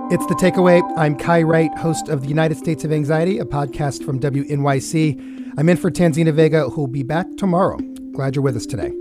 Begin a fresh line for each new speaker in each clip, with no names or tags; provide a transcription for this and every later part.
It's The Takeaway. I'm Kai Wright, host of the United States of Anxiety, a podcast from WNYC. I'm in for Tanzina Vega, who'll be back tomorrow. Glad you're with us today.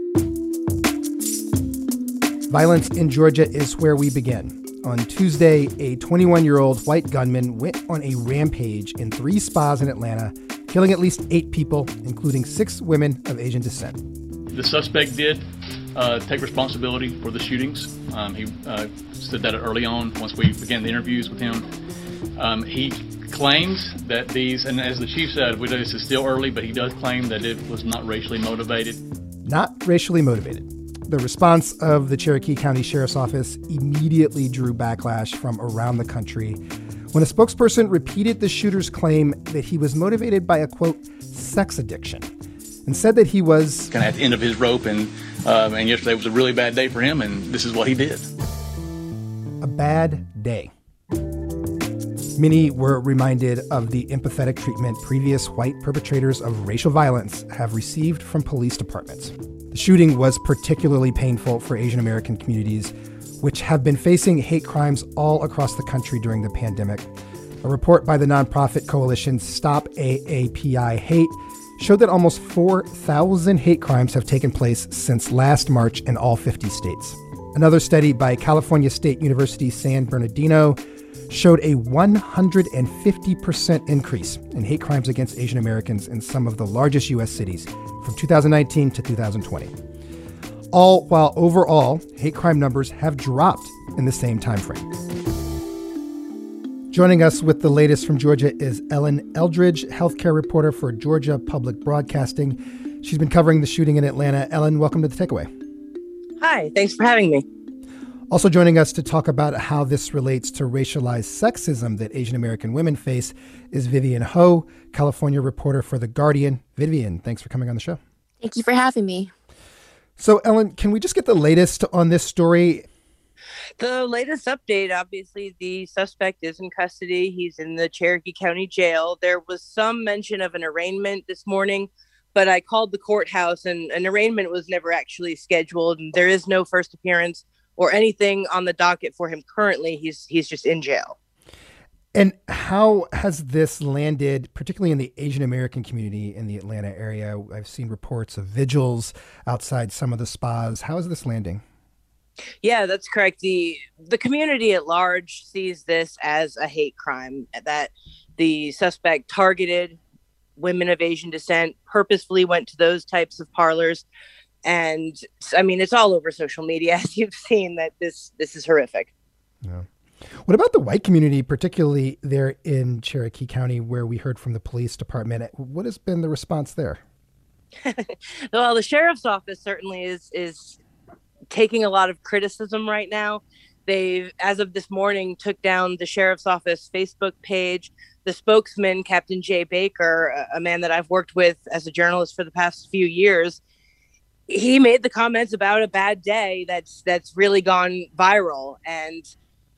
Violence in Georgia is where we begin. On Tuesday, a 21-year-old white gunman went on a rampage in 3 spas in Atlanta, killing at least 8 people, including 6 women of Asian descent.
The suspect did take responsibility for the shootings. He said that early on once we began the interviews with him. He claims that these, and as the chief said, this is still early, but he does claim that it was not racially motivated.
Not racially motivated. The response of the Cherokee County Sheriff's Office immediately drew backlash from around the country when a spokesperson repeated the shooter's claim that he was motivated by a, quote, sex addiction, and said that he was
kind of at the end of his rope, and yesterday was a really bad day for him, and this is what he did.
A bad day. Many were reminded of the empathetic treatment previous white perpetrators of racial violence have received from police departments. The shooting was particularly painful for Asian American communities, which have been facing hate crimes all across the country during the pandemic. A report by the nonprofit coalition Stop AAPI Hate showed that almost 4,000 hate crimes have taken place since last March in all 50 states. Another study by California State University San Bernardino showed a 150% increase in hate crimes against Asian Americans in some of the largest U.S. cities from 2019 to 2020. All while overall, hate crime numbers have dropped in the same time frame. Joining us with the latest from Georgia is Ellen Eldridge, healthcare reporter for Georgia Public Broadcasting. She's been covering the shooting in Atlanta. Ellen, welcome to The Takeaway.
Hi, thanks for having me.
Also joining us to talk about how this relates to racialized sexism that Asian American women face is Vivian Ho, California reporter for The Guardian. Vivian, thanks for coming on the show.
Thank you for having me.
So, Ellen, can we just get the latest on this story?
The latest update, obviously, the suspect is in custody. He's in the Cherokee County Jail. There was some mention of an arraignment this morning, but I called the courthouse and an arraignment was never actually scheduled. And there is no first appearance or anything on the docket for him currently. He's just in jail.
And how has this landed, particularly in the Asian American community in the Atlanta area? I've seen reports of vigils outside some of the spas. How is this landing?
Yeah, that's correct. The community at large sees this as a hate crime, that the suspect targeted women of Asian descent, purposefully went to those types of parlors. And I mean, it's all over social media, as you've seen, that this is horrific.
Yeah. What about the white community, particularly there in Cherokee County, where we heard from the police department? What has been the response there?
Well, the sheriff's office certainly is taking a lot of criticism right now. They've, as of this morning, took down the sheriff's office Facebook page. The spokesman, Captain Jay Baker, a man that I've worked with as a journalist for the past few years, he made the comments about a bad day that's really gone viral. And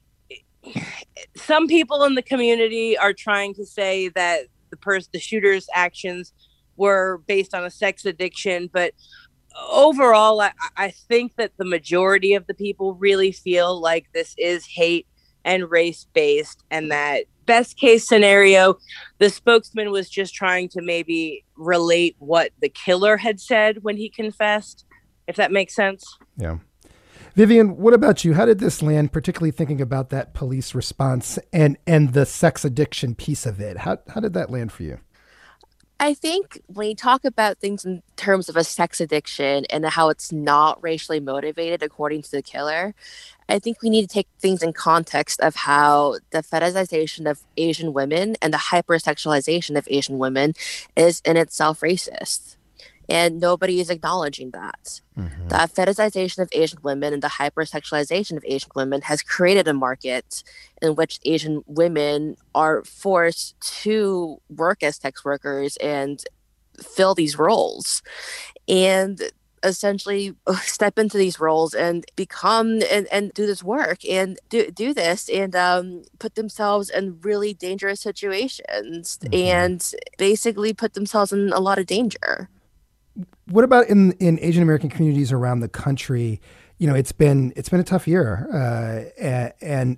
some people in the community are trying to say that the shooter's actions were based on a sex addiction, but overall, I think that the majority of the people really feel like this is hate and race-based, and that best case scenario, the spokesman was just trying to maybe relate what the killer had said when he confessed, if that makes sense.
Yeah. Vivian, what about you? How did this land, particularly thinking about that police response and the sex addiction piece of it? How did that land for you?
I think when you talk about things in terms of a sex addiction and how it's not racially motivated, according to the killer, I think we need to take things in context of how the fetishization of Asian women and the hypersexualization of Asian women is in itself racist. And nobody is acknowledging that. Mm-hmm. The fetishization of Asian women and the hypersexualization of Asian women has created a market in which Asian women are forced to work as sex workers and fill these roles. And essentially step into these roles and become and do this work and do this and put themselves in really dangerous situations and basically put themselves in a lot of danger.
What about in Asian American communities around the country? You know, it's been a tough year, and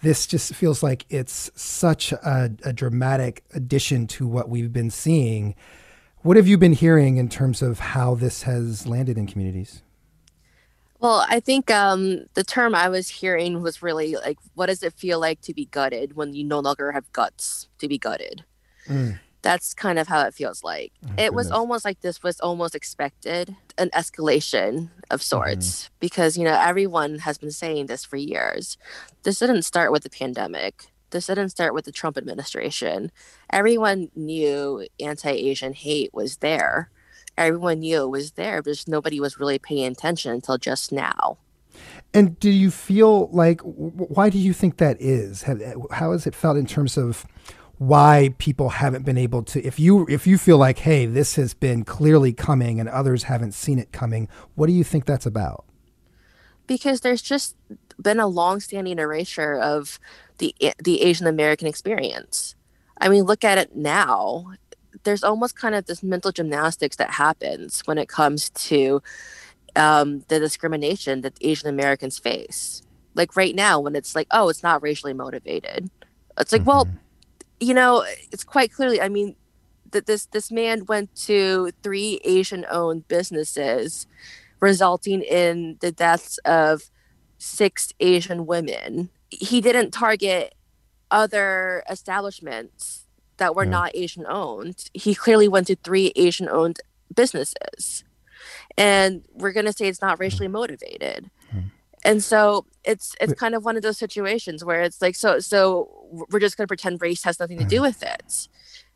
this just feels like it's such a dramatic addition to what we've been seeing. What have you been hearing in terms of how this has landed in communities?
Well, I think the term I was hearing was really like, what does it feel like to be gutted when you no longer have guts to be gutted?
Mm.
That's kind of how it feels like.
Oh,
It was
goodness.
almost like this was almost expected, an escalation of sorts, because, everyone has been saying this for years. This didn't start with the pandemic. This didn't start with the Trump administration. Everyone knew anti-Asian hate was there. Everyone knew it was there, but just nobody was really paying attention until just now.
And do you feel like, why do you think that is? How has it felt in terms of why people haven't been able to, if you feel like, hey, this has been clearly coming and others haven't seen it coming, what do you think that's about?
Because there's just been a long-standing erasure of the Asian American experience. I mean, look at it now. There's almost kind of this mental gymnastics that happens when it comes to the discrimination that Asian Americans face. Like right now, when it's like, oh, it's not racially motivated. It's like, well, it's quite clearly. I mean, that this man went to 3 Asian-owned businesses, resulting in the deaths of 6 Asian women. He didn't target other establishments that were not Asian owned. He clearly went to 3 Asian owned businesses. And we're going to say it's not racially motivated. And so it's kind of one of those situations where it's like, so we're just going to pretend race has nothing to do with it.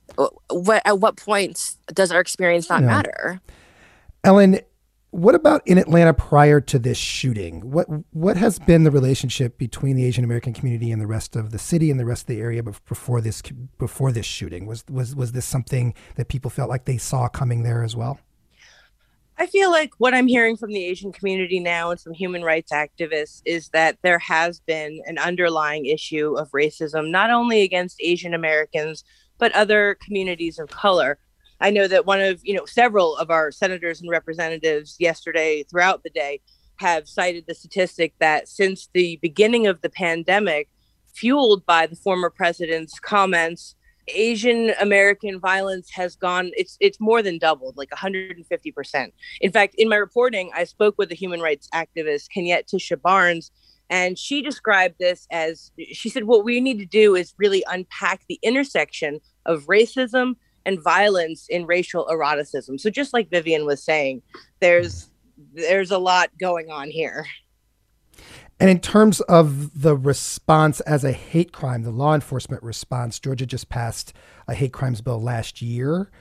At what point does our experience not matter?
Ellen, what about in Atlanta prior to this shooting? What has been the relationship between the Asian American community and the rest of the city and the rest of the area before this shooting? Was this something that people felt like they saw coming there as well?
I feel like what I'm hearing from the Asian community now and some human rights activists is that there has been an underlying issue of racism, not only against Asian Americans, but other communities of color. I know that several of our senators and representatives yesterday throughout the day have cited the statistic that since the beginning of the pandemic, fueled by the former president's comments, Asian American violence has gone, it's more than doubled, like 150%. In fact, in my reporting, I spoke with a human rights activist, Kenyette Tisha Barnes, and she described this as, she said, what we need to do is really unpack the intersection of racism and violence in racial eroticism. So just like Vivian was saying, there's a lot going on here.
And in terms of the response as a hate crime, the law enforcement response, Georgia just passed a hate crimes bill last year.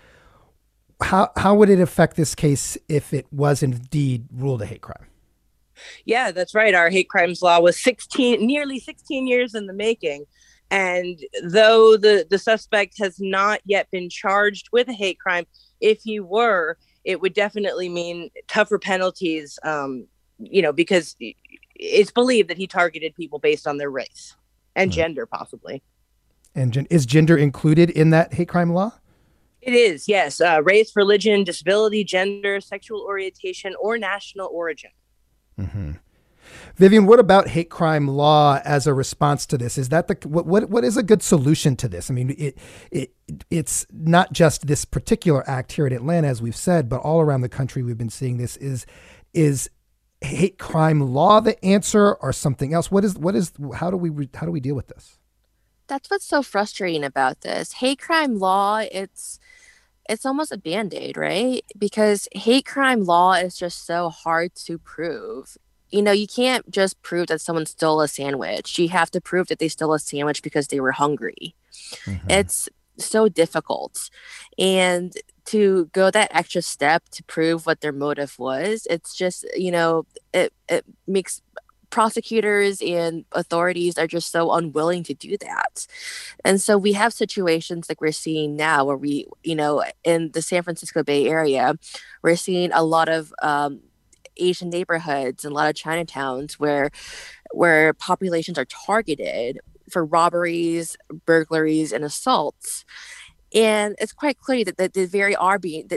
How would it affect this case if it was indeed ruled a hate crime?
Yeah, that's right. Our hate crimes law was nearly 16 years in the making. And though the suspect has not yet been charged with a hate crime, if he were, it would definitely mean tougher penalties, because it's believed that he targeted people based on their race and gender, possibly.
And is gender included in that hate crime law?
It is, yes. Race, religion, disability, gender, sexual orientation, or national origin.
Mm-hmm. Vivian, what about hate crime law as a response to this? Is that what is a good solution to this? I mean, it's not just this particular act here in Atlanta, as we've said, but all around the country we've been seeing this. Is hate crime law the answer or something else? How do we deal with this?
That's what's so frustrating about this. Hate crime law, it's almost a Band-Aid, right? Because hate crime law is just so hard to prove. You can't just prove that someone stole a sandwich. You have to prove that they stole a sandwich because they were hungry. Mm-hmm. It's so difficult. And to go that extra step to prove what their motive was, it's just, it makes prosecutors and authorities are just so unwilling to do that. And so we have situations like we're seeing now where we, in the San Francisco Bay Area, we're seeing a lot of Asian neighborhoods and a lot of Chinatowns where populations are targeted for robberies, burglaries, and assaults. And it's quite clear that they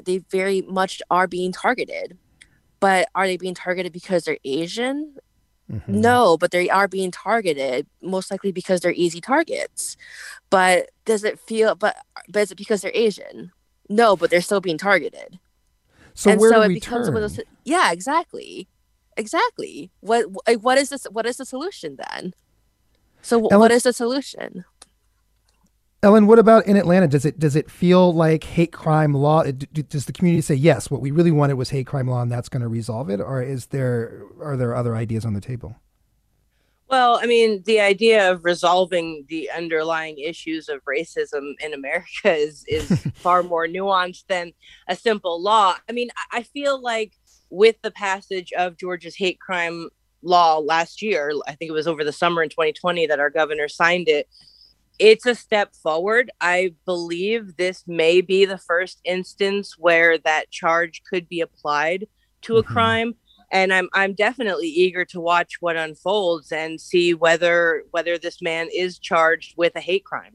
very much are being targeted. But are they being targeted because they're Asian? No, but they are being targeted, most likely because they're easy targets. But does it feel, but is it because they're Asian? No, but they're still being targeted.
So
And
where
so
do
it
we
becomes one of
turn?
those, yeah, exactly. Exactly. What is this? What is the solution then? So what
Ellen,
is the solution?
Ellen, what about in Atlanta? Does it feel like hate crime law? Does the community say yes? What we really wanted was hate crime law, and that's going to resolve it, or are there other ideas on the table?
Well, I mean, the idea of resolving the underlying issues of racism in America is far more nuanced than a simple law. I mean, I feel like with the passage of Georgia's hate crime law last year, I think it was over the summer in 2020 that our governor signed it. It's a step forward. I believe this may be the first instance where that charge could be applied to a
Hmm.
crime, and I'm definitely eager to watch what unfolds and see whether this man is charged with a hate crime.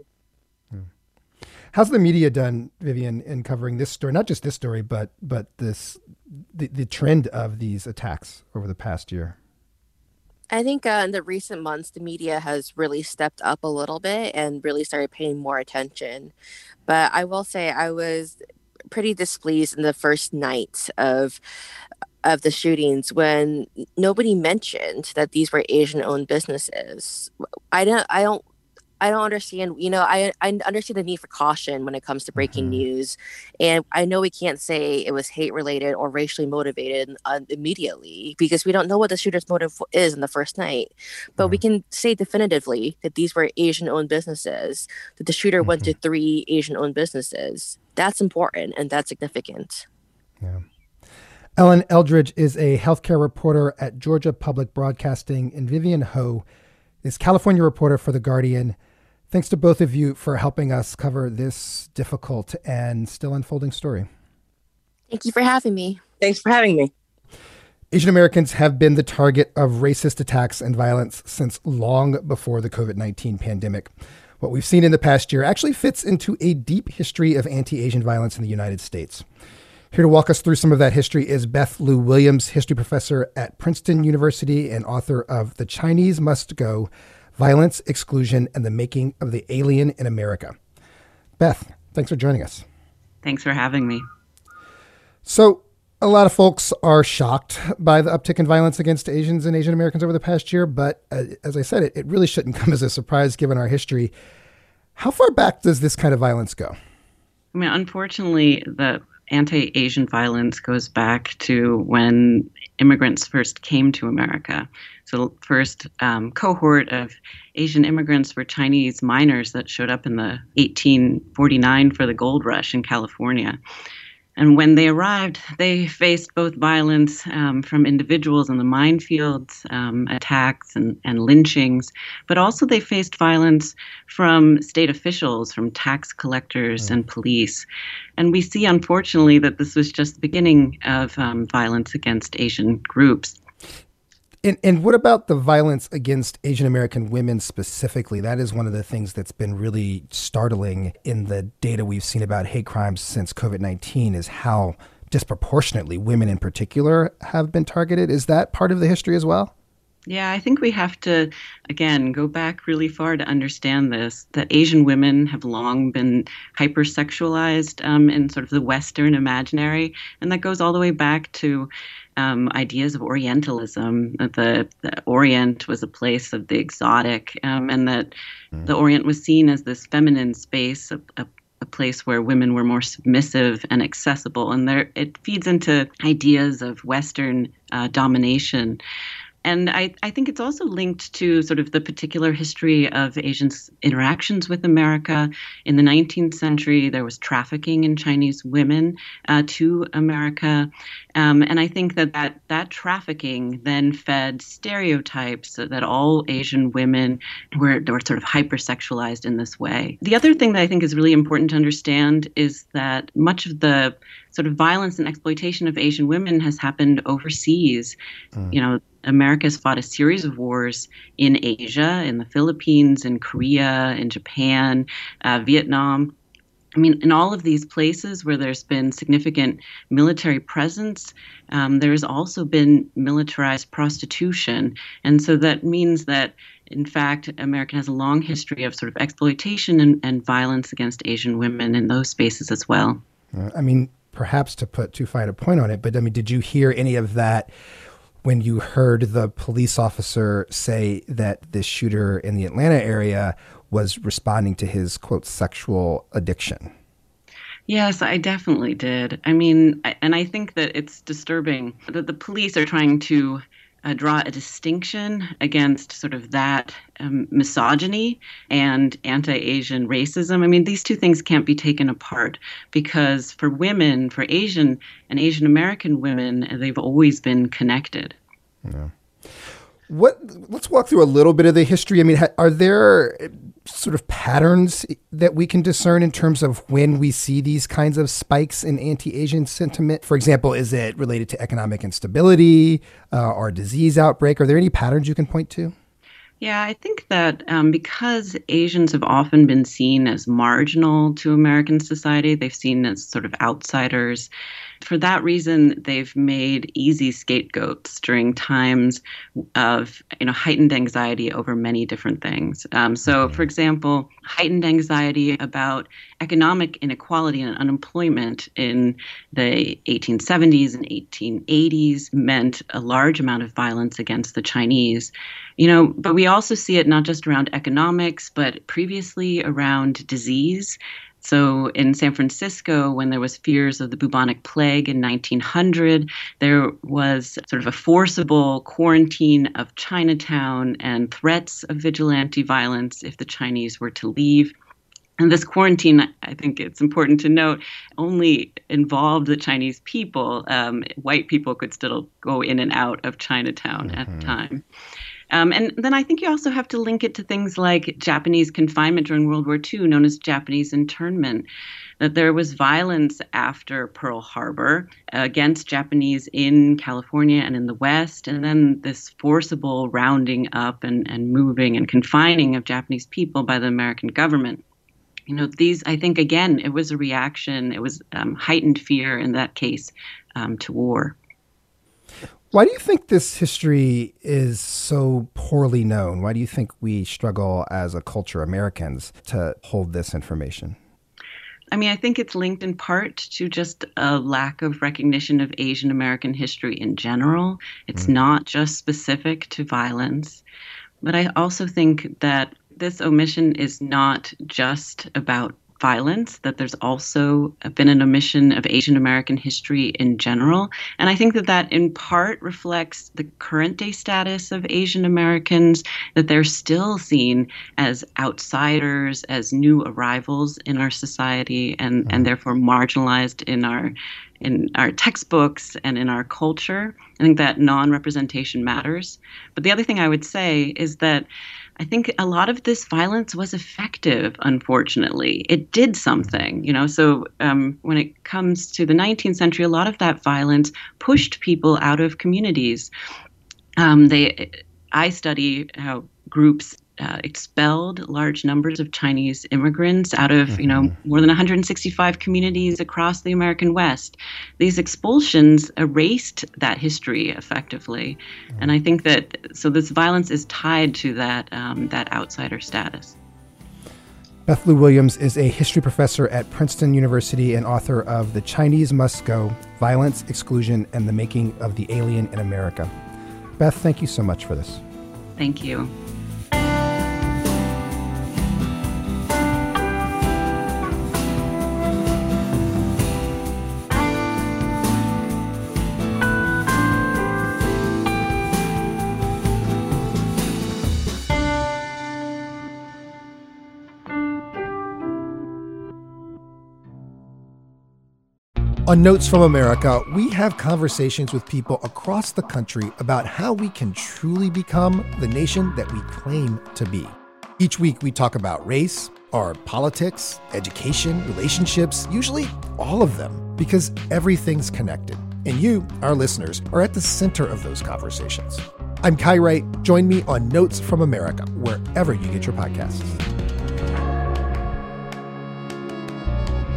How's the media done, Vivian, in covering this story? Not just this story, but the trend of these attacks over the past year.
I think in the recent months, the media has really stepped up a little bit and really started paying more attention. But I will say I was pretty displeased in the first night of the shootings when nobody mentioned that these were Asian owned businesses. I don't I don't I don't understand, I understand the need for caution when it comes to breaking
Hmm.
news. And I know we can't say it was hate related or racially motivated immediately because we don't know what the shooter's motive is in the first night. But we
Yeah.
can say definitively that these were Asian owned businesses, that the shooter went
Hmm.
to 3 Asian owned businesses. That's important and that's significant.
Yeah. Ellen Eldridge is a healthcare reporter at Georgia Public Broadcasting, and Vivian Ho is California reporter for The Guardian. Thanks to both of you for helping us cover this difficult and still unfolding story.
Thank you for having me.
Thanks for having me.
Asian Americans have been the target of racist attacks and violence since long before the COVID-19 pandemic. What we've seen in the past year actually fits into a deep history of anti-Asian violence in the United States. Here to walk us through some of that history is Beth Lou Williams, history professor at Princeton University and author of The Chinese Must Go: Violence, Exclusion, and the Making of the Alien in America. Beth, thanks for joining us.
Thanks for having me.
So, a lot of folks are shocked by the uptick in violence against Asians and Asian Americans over the past year, but as I said, it really shouldn't come as a surprise given our history. How far back does this kind of violence go?
I mean, unfortunately, the anti-Asian violence goes back to when immigrants first came to America. So the first cohort of Asian immigrants were Chinese miners that showed up in the 1849 for the gold rush in California. And when they arrived, they faced both violence from individuals in the minefields, attacks and lynchings, but also they faced violence from state officials, from tax collectors and police. And we see, unfortunately, that this was just the beginning of violence against Asian groups.
And what about the violence against Asian American women specifically? That is one of the things that's been really startling in the data we've seen about hate crimes since COVID-19 is how disproportionately women in particular have been targeted. Is that part of the history as well?
Yeah, I think we have to, again, go back really far to understand this, that Asian women have long been hypersexualized in sort of the Western imaginary. And that goes all the way back to ideas of Orientalism, that the Orient was a place of the exotic, and that the Orient was seen as this feminine space, a place where women were more submissive and accessible. And there, it feeds into ideas of Western domination. And I think it's also linked to sort of the particular history of Asians' interactions with America. In the 19th century, there was trafficking in Chinese women to America. And I think that trafficking then fed stereotypes that all Asian women were sort of hypersexualized in this way. The other thing that I think is really important to understand is that much of the sort of violence and exploitation of Asian women has happened overseas. You know, America has fought a series of wars in Asia, in the Philippines, in Korea, in Japan, Vietnam. I mean, in all of these places where there's been significant military presence, there's also been militarized prostitution. And so that means that, in fact, America has a long history of sort of exploitation and violence against Asian women in those spaces as well.
I mean, perhaps to put too fine a point on it, but I mean, did you hear any of that when you heard the police officer say that this shooter in the Atlanta area was responding to his, quote, sexual addiction?
Yes, I definitely did. I mean, and I think that it's disturbing that the police are trying to draw a distinction against sort of that misogyny and anti-Asian racism. I mean, these two things can't be taken apart because for women, for Asian and Asian American women, they've always been connected.
Yeah. Let's walk through a little bit of the history. I mean, are there sort of patterns that we can discern in terms of when we see these kinds of spikes in anti-Asian sentiment? For example, is it related to economic instability or disease outbreak? Are there any patterns you can point to?
Yeah, I think that because Asians have often been seen as marginal to American society, they've seen as sort of outsiders. For that reason, they've made easy scapegoats during times of heightened anxiety over many different things. So, for example, heightened anxiety about economic inequality and unemployment in the 1870s and 1880s meant a large amount of violence against the Chinese. But we also see it not just around economics, but previously around disease. So in San Francisco, when there was fears of the bubonic plague in 1900, there was sort of a forcible quarantine of Chinatown and threats of vigilante violence if the Chinese were to leave. And this quarantine, I think it's important to note, only involved the Chinese people. White people could still go in and out of Chinatown at the time. And then I think you also have to link it to things like Japanese confinement during World War II, known as Japanese internment, that there was violence after Pearl Harbor against Japanese in California and in the West, and then this forcible rounding up and moving and confining of Japanese people by the American government. These, I think, again, it was a reaction. It was heightened fear in that case to war.
Why do you think this history is so poorly known? Why do you think we struggle as a culture, Americans, to hold this information?
I mean, I think it's linked in part to just a lack of recognition of Asian American history in general. It's not just specific to violence. But I also think that this omission is not just about violence, that there's also been an omission of Asian American history in general. And I think that in part reflects the current day status of Asian Americans, that they're still seen as outsiders, as new arrivals in our society, and therefore marginalized in our textbooks and in our culture. I think that non-representation matters. But the other thing I would say is that I think a lot of this violence was effective, unfortunately. It did something, So when it comes to the 19th century, a lot of that violence pushed people out of communities. I study how groups expelled large numbers of Chinese immigrants out of, more than 165 communities across the American West. These expulsions erased that history effectively. And I think that, so this violence is tied to that outsider status.
Beth Lou Williams is a history professor at Princeton University and author of The Chinese Must Go: Violence, Exclusion, and the Making of the Alien in America. Beth, thank you so much for this.
Thank you.
On Notes from America, we have conversations with people across the country about how we can truly become the nation that we claim to be. Each week, we talk about race, or politics, education, relationships, usually all of them, because everything's connected. And you, our listeners, are at the center of those conversations. I'm Kai Wright. Join me on Notes from America, wherever you get your podcasts.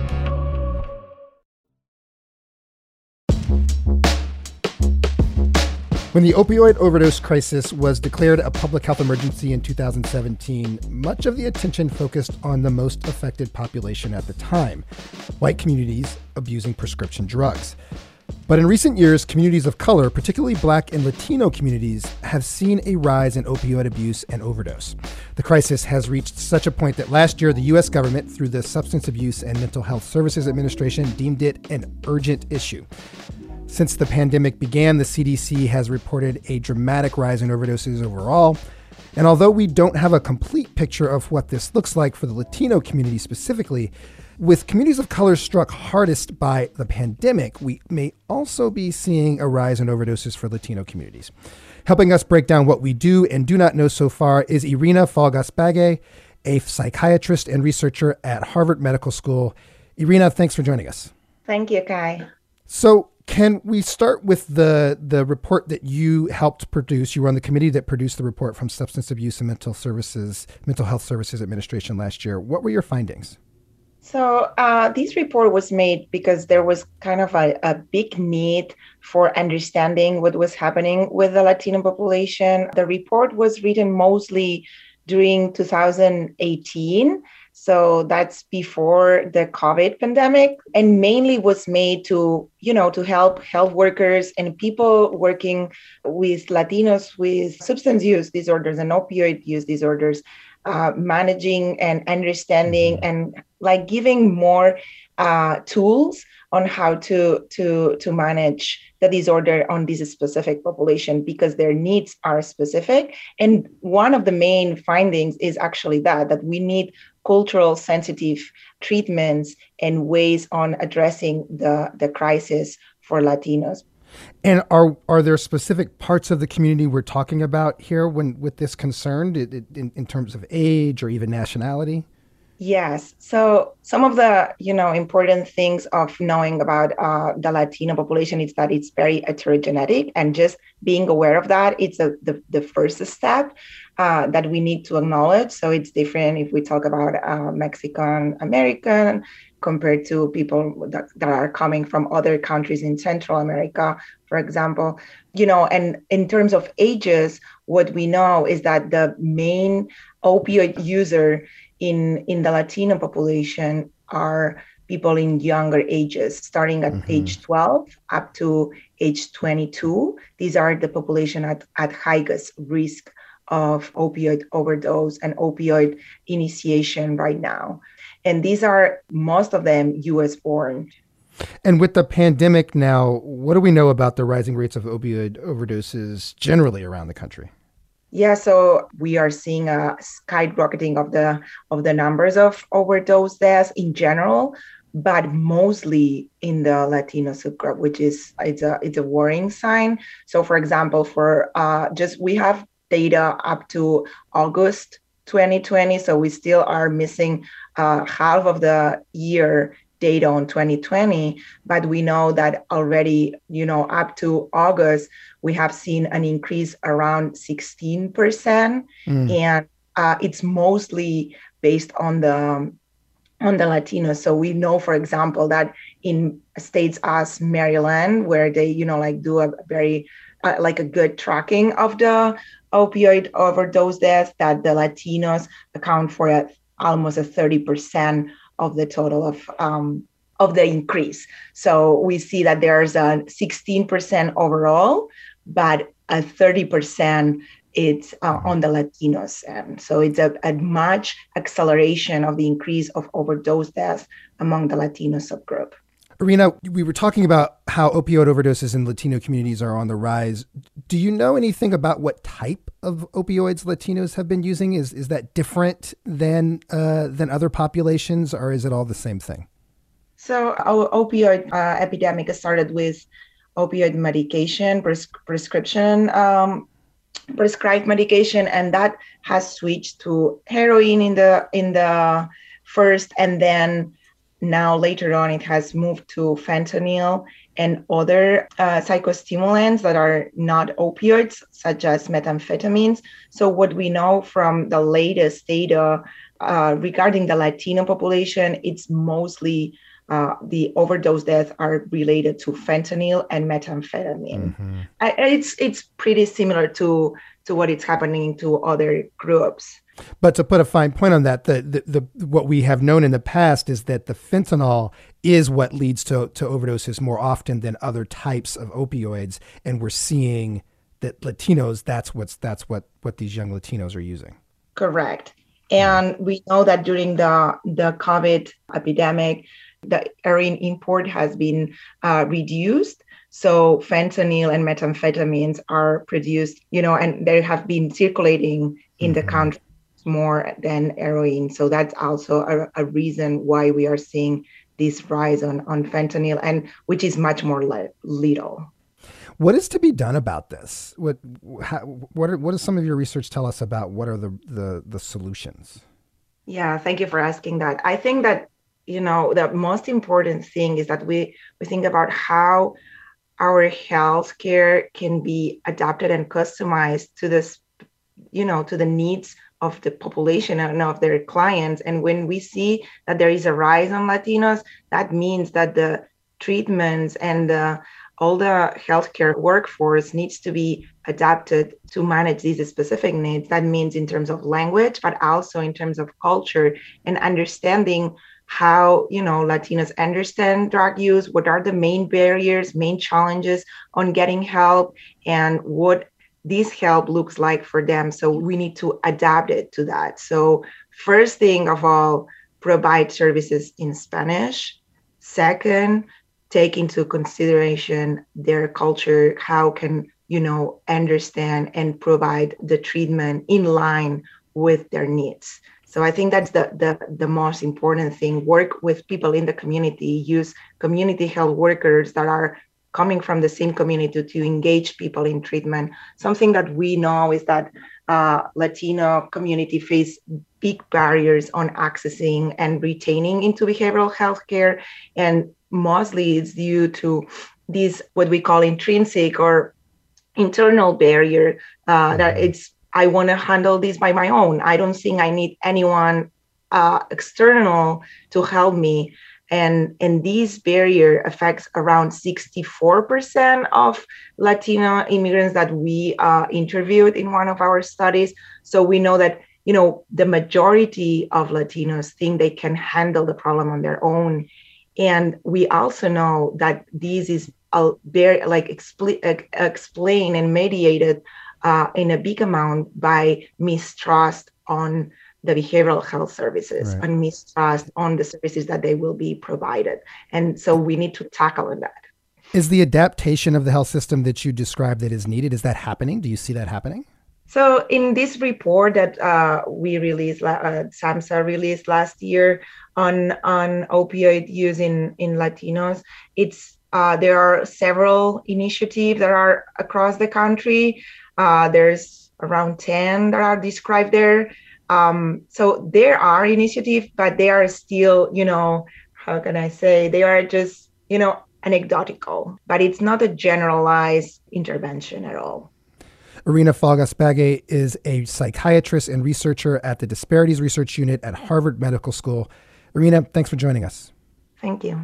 When the opioid overdose crisis was declared a public health emergency in 2017, much of the attention focused on the most affected population at the time, white communities abusing prescription drugs. But in recent years, communities of color, particularly Black and Latino communities, have seen a rise in opioid abuse and overdose. The crisis has reached such a point that last year, the U.S. government, through the Substance Abuse and Mental Health Services Administration, deemed it an urgent issue. Since the pandemic began, the CDC has reported a dramatic rise in overdoses overall. And although we don't have a complete picture of what this looks like for the Latino community specifically, with communities of color struck hardest by the pandemic, we may also be seeing a rise in overdoses for Latino communities. Helping us break down what we do and do not know so far is Irina Falgas-Bagay, a psychiatrist and researcher at Harvard Medical School. Irina, thanks for joining us.
Thank you, Kai.
So can we start with the report that you helped produce? You were on the committee that produced the report from Substance Abuse and Mental Health Services Administration last year. What were your findings?
So this report was made because there was kind of a big need for understanding what was happening with the Latino population. The report was written mostly during 2018. So that's before the COVID pandemic, and mainly was made to help health workers and people working with Latinos with substance use disorders and opioid use disorders, managing and understanding and giving more tools on how to manage the disorder on this specific population, because their needs are specific. And one of the main findings is actually that we need cultural sensitive treatments and ways on addressing the crisis for Latinos.
And are there specific parts of the community we're talking about here with this concern in terms of age or even nationality?
Yes. So some of the, important things of knowing about the Latino population is that it's very heterogenetic, and just being aware of that, it's the first step that we need to acknowledge. So it's different if we talk about Mexican American compared to people that are coming from other countries in Central America, for example. And in terms of ages, what we know is that the main opioid user in the Latino population are people in younger ages, starting at age 12 up to age 22. These are the population at highest risk of opioid overdose and opioid initiation right now. And these are, most of them, US born.
And with the pandemic now, what do we know about the rising rates of opioid overdoses generally around the country?
Yeah, so we are seeing a skyrocketing of the numbers of overdose deaths in general, but mostly in the Latino subgroup, which is it's a worrying sign. So, for example, we have data up to August 2020, so we still are missing half of the year data on 2020, but we know that already, up to August, we have seen an increase around 16%, and it's mostly based on the Latinos. So we know, for example, that in states as Maryland, where they, do a very a good tracking of the opioid overdose deaths, that the Latinos account for almost 30% of the total of the increase. So we see that there's a 16% overall, but a 30% it's on the Latinos. And so it's a much acceleration of the increase of overdose deaths among the Latino subgroup.
Irina, we were talking about how opioid overdoses in Latino communities are on the rise. Do you know anything about what type of opioids Latinos have been using? Is that different than other populations, or is it all the same thing?
So our opioid epidemic started with opioid medication, prescription, prescribed medication, and that has switched to heroin in the first, and then now later on it has moved to fentanyl and other psychostimulants that are not opioids, such as methamphetamines. So what we know from the latest data regarding the Latino population, it's mostly the overdose deaths are related to fentanyl and methamphetamine.
Mm-hmm.
It's pretty similar to what is happening to other groups.
But to put a fine point on that, the what we have known in the past is that the fentanyl is what leads to overdoses more often than other types of opioids, and we're seeing that Latinos, that's what these young Latinos are using.
Correct. And we know that during the COVID epidemic, the heroin import has been reduced. So fentanyl and methamphetamines are produced, and they have been circulating in the country more than heroin. So that's also a reason why we are seeing this rise on fentanyl, and which is much more lethal.
What is to be done about this? What does some of your research tell us about what are the solutions?
Yeah, thank you for asking that. I think that, the most important thing is that we think about how our healthcare can be adapted and customized to this, to the needs of the population and of their clients. And when we see that there is a rise on Latinos, that means that the treatments and all the healthcare workforce needs to be adapted to manage these specific needs. That means in terms of language, but also in terms of culture and understanding how, Latinos understand drug use, what are the main barriers, main challenges on getting help, and what this help looks like for them. So we need to adapt it to that. So first thing of all, provide services in Spanish. Second, take into consideration their culture, how can, understand and provide the treatment in line with their needs. So I think that's the most important thing. Work with people in the community, use community health workers that are coming from the same community to engage people in treatment. Something that we know is that Latino community face big barriers on accessing and retaining into behavioral health care. And mostly it's due to these, what we call intrinsic or internal barrier, that it's, I want to handle this by my own. I don't think I need anyone external to help me. And this barrier affects around 64% of Latino immigrants that we interviewed in one of our studies. So we know that, the majority of Latinos think they can handle the problem on their own. And we also know that this is very explained and mediated in a big amount by mistrust on the behavioral health services, right, and mistrust on the services that they will be provided. And so we need to tackle that.
Is the adaptation of the health system that you described that is needed, is that happening? Do you see that happening?
So in this report that we released, SAMHSA released last year on opioid use in Latinos, there are several initiatives that are across the country. There's around 10 that are described there. So there are initiatives, but they are still, how can I say, they are just, anecdotal, but it's not a generalized intervention at all.
Irina Falgaspagge is a psychiatrist and researcher at the Disparities Research Unit at Harvard Medical School. Irina, thanks for joining us.
Thank you.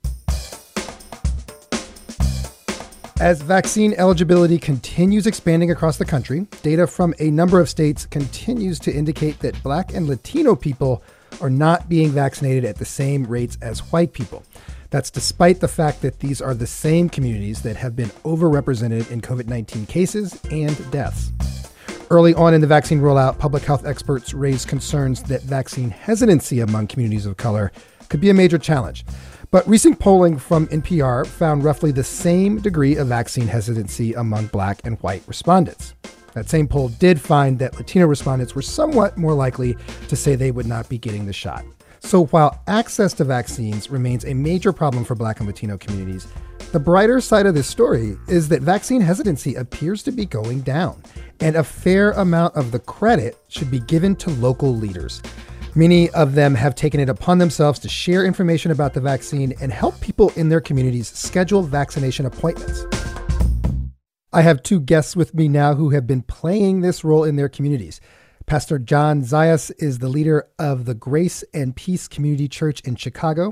As vaccine eligibility continues expanding across the country, data from a number of states continues to indicate that Black and Latino people are not being vaccinated at the same rates as white people. That's despite the fact that these are the same communities that have been overrepresented in COVID-19 cases and deaths. Early on in the vaccine rollout, public health experts raised concerns that vaccine hesitancy among communities of color could be a major challenge. But recent polling from NPR found roughly the same degree of vaccine hesitancy among Black and white respondents. That same poll did find that Latino respondents were somewhat more likely to say they would not be getting the shot. So while access to vaccines remains a major problem for Black and Latino communities, the brighter side of this story is that vaccine hesitancy appears to be going down, and a fair amount of the credit should be given to local leaders. Many of them have taken it upon themselves to share information about the vaccine and help people in their communities schedule vaccination appointments. I have two guests with me now who have been playing this role in their communities. Pastor John Zayas is the leader of the Grace and Peace Community Church in Chicago.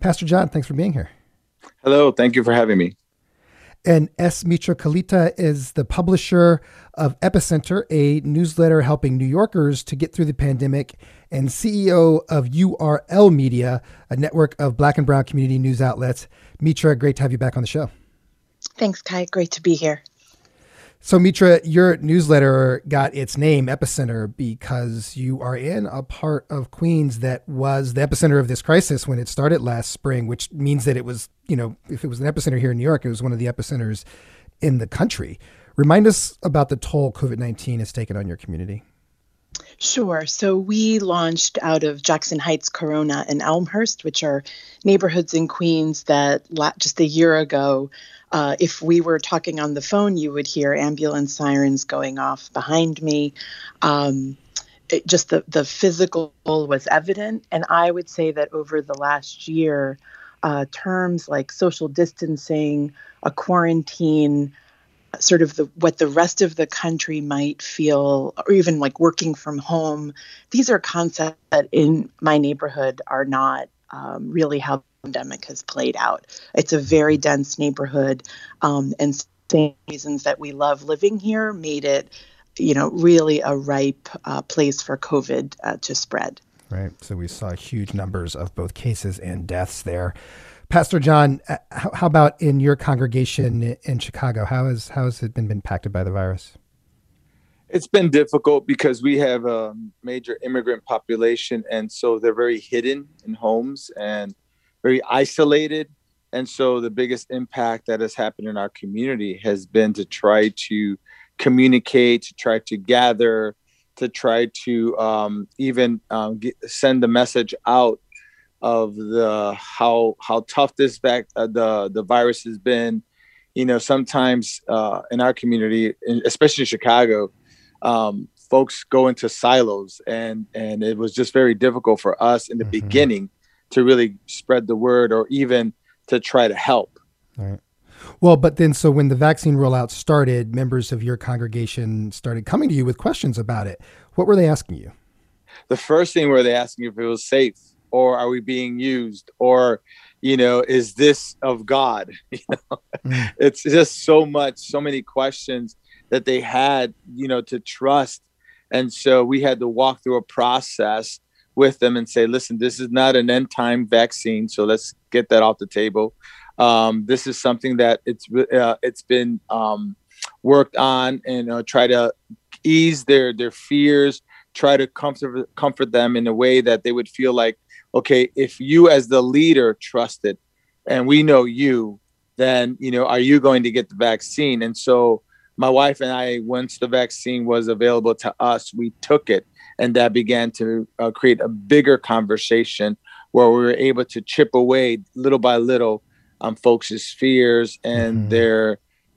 Pastor John, thanks for being here.
Hello, thank you for having me.
And S. Mitra Kalita is the publisher of Epicenter, a newsletter helping New Yorkers to get through the pandemic, and CEO of URL Media, a network of Black and Brown community news outlets. Mitra, great to have you back on the show.
Thanks, Kai. Great to be here.
So, Mitra, your newsletter got its name, Epicenter, because you are in a part of Queens that was the epicenter of this crisis when it started last spring, which means that it was, if it was an epicenter here in New York, it was one of the epicenters in the country. Remind us about the toll COVID-19 has taken on your community.
Sure. So we launched out of Jackson Heights, Corona, and Elmhurst, which are neighborhoods in Queens that just a year ago, if we were talking on the phone, you would hear ambulance sirens going off behind me. Just the physical was evident. And I would say that over the last year, terms like social distancing, a quarantine, sort of what the rest of the country might feel, or even like working from home, these are concepts that in my neighborhood are not really how the pandemic has played out. It's a very dense neighborhood, and same reasons that we love living here made it, really a ripe place for COVID to spread.
Right. So we saw huge numbers of both cases and deaths there. Pastor John, how about in your congregation in Chicago? How has it been impacted by the virus?
It's been difficult because we have a major immigrant population, and so they're very hidden in homes and very isolated. And so the biggest impact that has happened in our community has been to try to communicate, to try to gather, to try to send the message out of how tough the virus has been. Sometimes in our community, especially in Chicago, folks go into silos, and it was just very difficult for us in the beginning to really spread the word or even to try to help.
All right. Well, but then so when the vaccine rollout started, members of your congregation started coming to you with questions about it. What were they asking you?
The first thing were they asking if it was safe, or are we being used, or, is this of God? It's just so many questions that they had, to trust. And so we had to walk through a process with them and say, listen, this is not an end time vaccine. So let's get that off the table. This is something that it's been worked on, and try to ease their fears, try to comfort them in a way that they would feel like, okay, if you as the leader trust it and we know you, then, are you going to get the vaccine? And so my wife and I, once the vaccine was available to us, we took it, and that began to create a bigger conversation where we were able to chip away little by little on folks' fears and their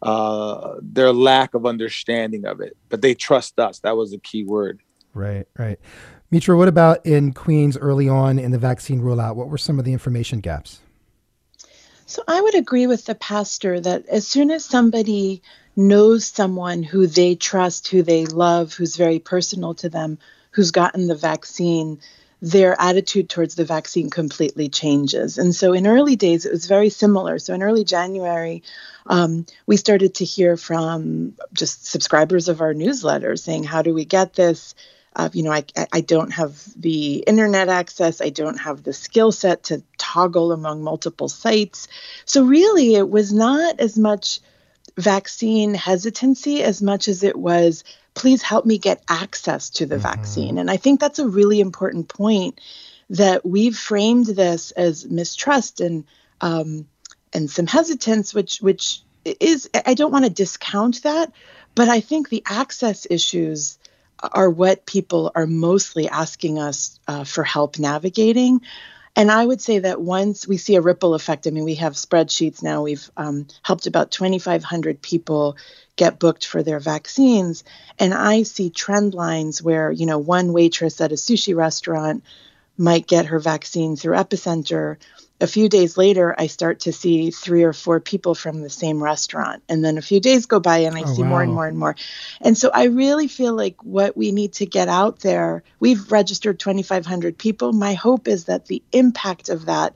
lack of understanding of it. But they trust us. That was the key word.
Right. Mitra, what about in Queens early on in the vaccine rollout? What were some of the information gaps?
So I would agree with the pastor that as soon as somebody knows someone who they trust, who they love, who's very personal to them, who's gotten the vaccine, their attitude towards the vaccine completely changes. And so in early days, it was very similar. So in early January, we started to hear from just subscribers of our newsletter saying, how do we get this? I don't have the internet access. I don't have the skill set to toggle among multiple sites. So really, it was not as much vaccine hesitancy as much as it was, please help me get access to the vaccine. And I think that's a really important point, that we've framed this as mistrust and some hesitance, which is, I don't want to discount that, but I think the access issues are what people are mostly asking us for help navigating. And I would say that once we see a ripple effect, we have spreadsheets now, we've helped about 2,500 people get booked for their vaccines. And I see trend lines where, one waitress at a sushi restaurant might get her vaccine through Epicenter. A few days later, I start to see 3 or 4 people from the same restaurant. And then a few days go by and I see more and more and more. And so I really feel like what we need to get out there, we've registered 2,500 people. My hope is that the impact of that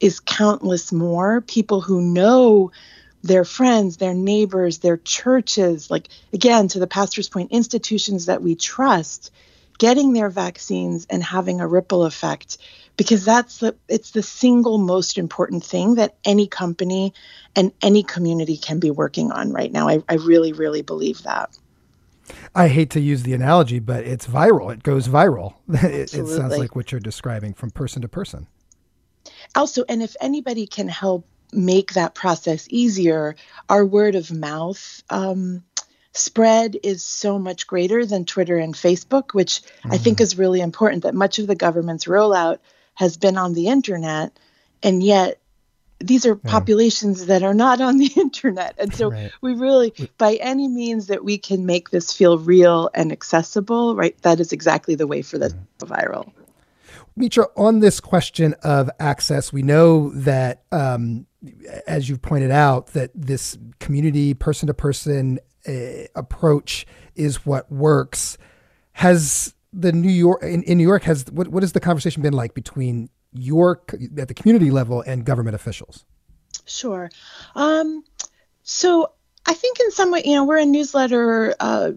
is countless more people who know their friends, their neighbors, their churches, like, again, to the pastor's point, institutions that we trust, getting their vaccines and having a ripple effect, because it's the single most important thing that any company and any community can be working on right now. I really, really believe that.
I hate to use the analogy, but it's viral. It goes viral. It sounds like what you're describing from person to person.
Also, and if anybody can help make that process easier, our word of mouth spread is so much greater than Twitter and Facebook, which I think is really important, that much of the government's rollout has been on the internet, and yet these are populations that are not on the internet. And so we really, by any means that we can make this feel real and accessible, right, that is exactly the way for this to go viral.
Mitra, on this question of access, we know that, as you've pointed out, that this community, person-to-person approach is what works. Has in New York, what has the conversation been like between at the community level and government officials?
Sure. So I think in some way, we're a newsletter,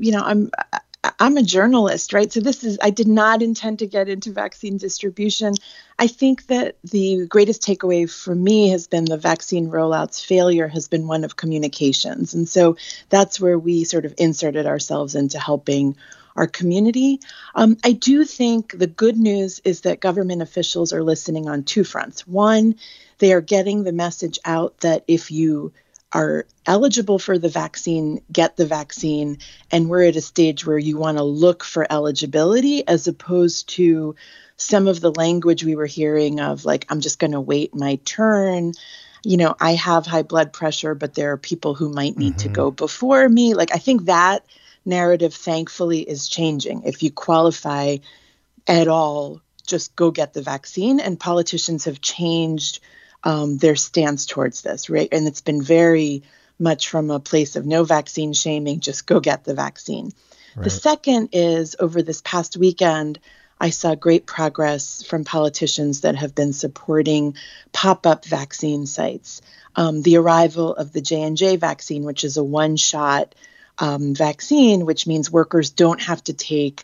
I'm a journalist, right? So I did not intend to get into vaccine distribution. I think that the greatest takeaway for me has been the vaccine rollout's failure has been one of communications. And so that's where we sort of inserted ourselves into helping our community. I do think the good news is that government officials are listening on two fronts. One, they are getting the message out that if you are eligible for the vaccine, get the vaccine. And we're at a stage where you want to look for eligibility, as opposed to some of the language we were hearing of, like, I'm just going to wait my turn. I have high blood pressure, but there are people who might need to go before me. Like, I think that narrative, thankfully, is changing. If you qualify at all, just go get the vaccine. And politicians have changed their stance towards this, right? And it's been very much from a place of no vaccine shaming, just go get the vaccine. Right. The second is, over this past weekend, I saw great progress from politicians that have been supporting pop-up vaccine sites. The arrival of the J&J vaccine, which is a one-shot vaccine, which means workers don't have to take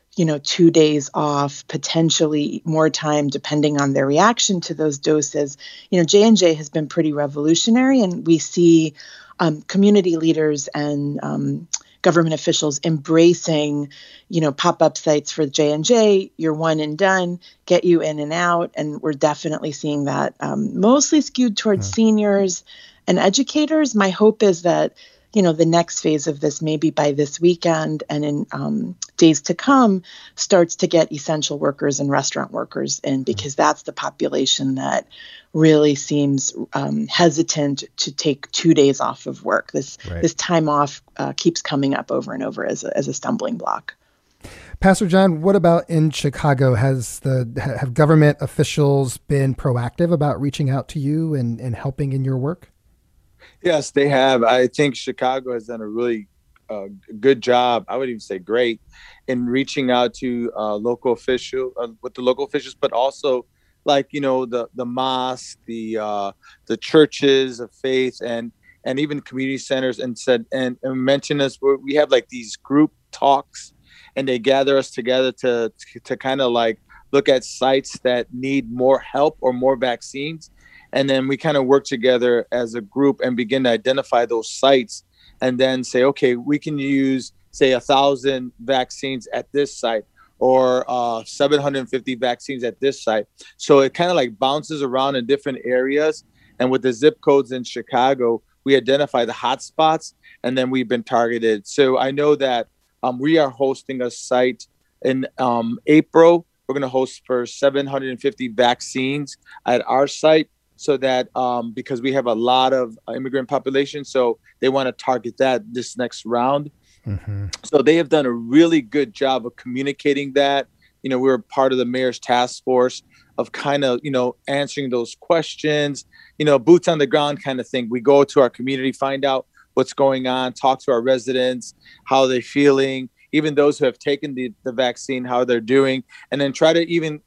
2 days off, potentially more time depending on their reaction to those doses. J&J has been pretty revolutionary, and we see community leaders and government officials embracing, pop-up sites for J&J. You're one and done, get you in and out. And we're definitely seeing that mostly skewed towards seniors and educators. My hope is that the next phase of this, maybe by this weekend and in days to come, starts to get essential workers and restaurant workers in, because that's the population that really seems hesitant to take 2 days off of work. This time off keeps coming up over and over as a stumbling block.
Pastor John, what about in Chicago? Have government officials been proactive about reaching out to you and helping in your work?
Yes, they have. I think Chicago has done a really good job. I would even say great in reaching out to local officials, but also the mosque, the churches of faith, and even community centers, and mention us. We have like these group talks, and they gather us together to kind of like look at sites that need more help or more vaccines. And then we kind of work together as a group and begin to identify those sites, and then say, okay, we can use, say, 1,000 vaccines at this site, or 750 vaccines at this site. So it kind of like bounces around in different areas. And with the zip codes in Chicago, we identify the hot spots, and then we've been targeted. So I know that we are hosting a site in April. We're going to host for 750 vaccines at our site. So that because we have a lot of immigrant population, so they want to target that this next round. So they have done a really good job of communicating that. We're part of the mayor's task force of kind of, answering those questions, boots on the ground kind of thing. We go to our community, find out what's going on, talk to our residents, how they're feeling, even those who have taken the vaccine, how they're doing, and then try to even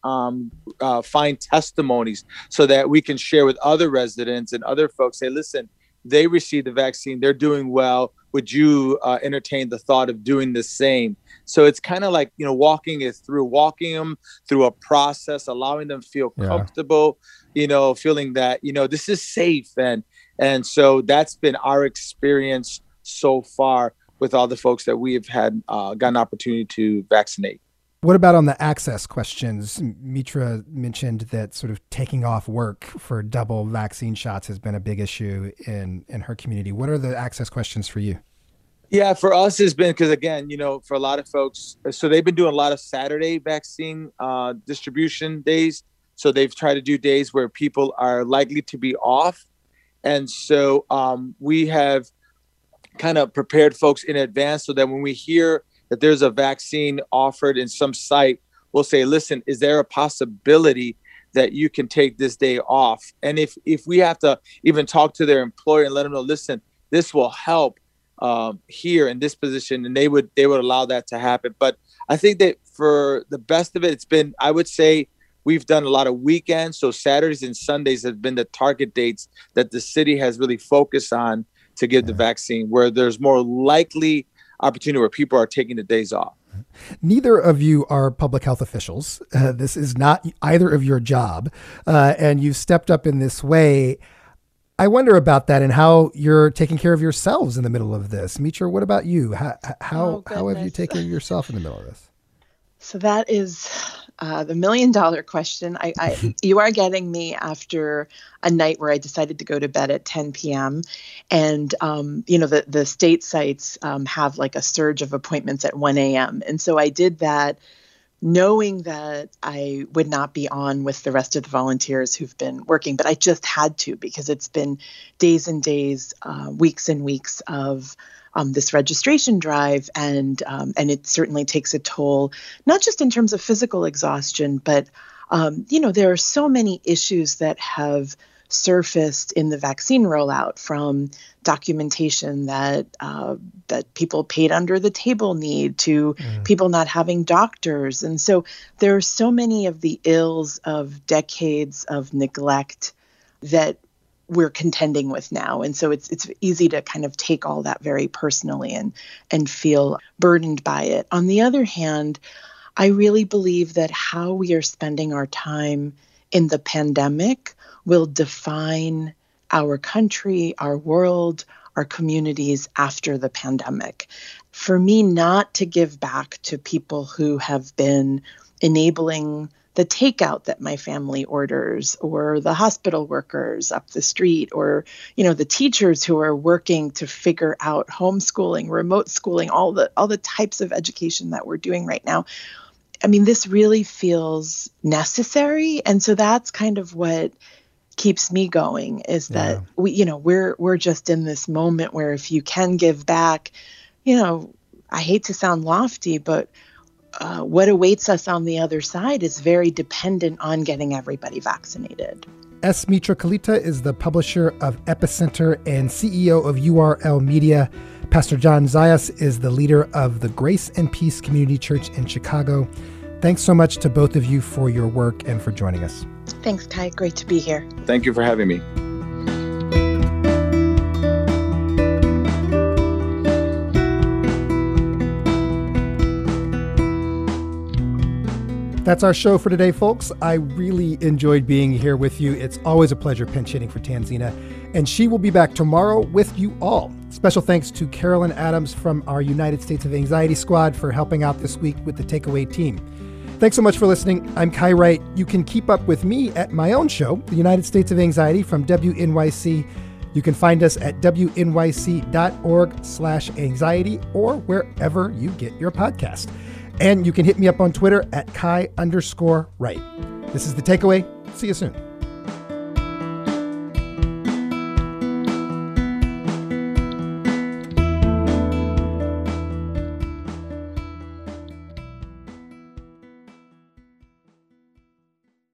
find testimonies so that we can share with other residents and other folks. Say, listen, they received the vaccine, they're doing well. Would you entertain the thought of doing the same? So it's kind of like, walking them through a process, allowing them to feel comfortable, feeling that, this is safe. And so that's been our experience so far with all the folks that we have had got an opportunity to vaccinate.
What about on the access questions? Mitra mentioned that sort of taking off work for double vaccine shots has been a big issue in her community. What are the access questions for you?
Yeah, for us it's been, because again, for a lot of folks, so they've been doing a lot of Saturday vaccine distribution days. So they've tried to do days where people are likely to be off. And so we have kind of prepared folks in advance so that when we hear that there's a vaccine offered in some site, we'll say, listen, is there a possibility that you can take this day off? And if we have to even talk to their employer and let them know, listen, this will help here in this position, and they would allow that to happen. But I think that for the best of it, it's been, I would say, we've done a lot of weekends. So Saturdays and Sundays have been the target dates that the city has really focused on to give the vaccine, where there's more likely opportunity where people are taking the days off.
Neither of you are public health officials. This is not either of your job. And you've stepped up in this way. I wonder about that and how you're taking care of yourselves in the middle of this. Mitra, what about you? How have you taken yourself in the middle of this?
So that is the $1 million question. You are getting me after a night where I decided to go to bed at 10 p.m. And, the state sites have like a surge of appointments at 1 a.m. And so I did that knowing that I would not be on with the rest of the volunteers who've been working, but I just had to, because it's been days and days, weeks and weeks of this registration drive, and it certainly takes a toll, not just in terms of physical exhaustion, but there are so many issues that have surfaced in the vaccine rollout, from documentation that people paid under the table need to people not having doctors. And so there are so many of the ills of decades of neglect that we're contending with now. And so it's easy to kind of take all that very personally and feel burdened by it. On the other hand, I really believe that how we are spending our time in the pandemic will define our country, our world, our communities after the pandemic. For me, not to give back to people who have been enabling the takeout that my family orders, or the hospital workers up the street, or, the teachers who are working to figure out homeschooling, remote schooling, all the types of education that we're doing right now. I mean, this really feels necessary. And so that's kind of what keeps me going, is that we're just in this moment where if you can give back, I hate to sound lofty, but what awaits us on the other side is very dependent on getting everybody vaccinated.
S. Mitra Kalita is the publisher of Epicenter and CEO of URL Media. Pastor John Zayas is the leader of the Grace and Peace Community Church in Chicago. Thanks so much to both of you for your work and for joining us.
Thanks, Kai. Great to be here.
Thank you for having me.
That's our show for today, folks. I really enjoyed being here with you. It's always a pleasure pinch hitting for Tanzina, and she will be back tomorrow with you all. Special thanks to Carolyn Adams from our United States of Anxiety Squad for helping out this week with the Takeaway team. Thanks so much for listening. I'm Kai Wright. You can keep up with me at my own show, The United States of Anxiety from WNYC. You can find us at wnyc.org/anxiety or wherever you get your podcast. And you can hit me up on Twitter at Kai_Wright. This is The Takeaway. See you soon.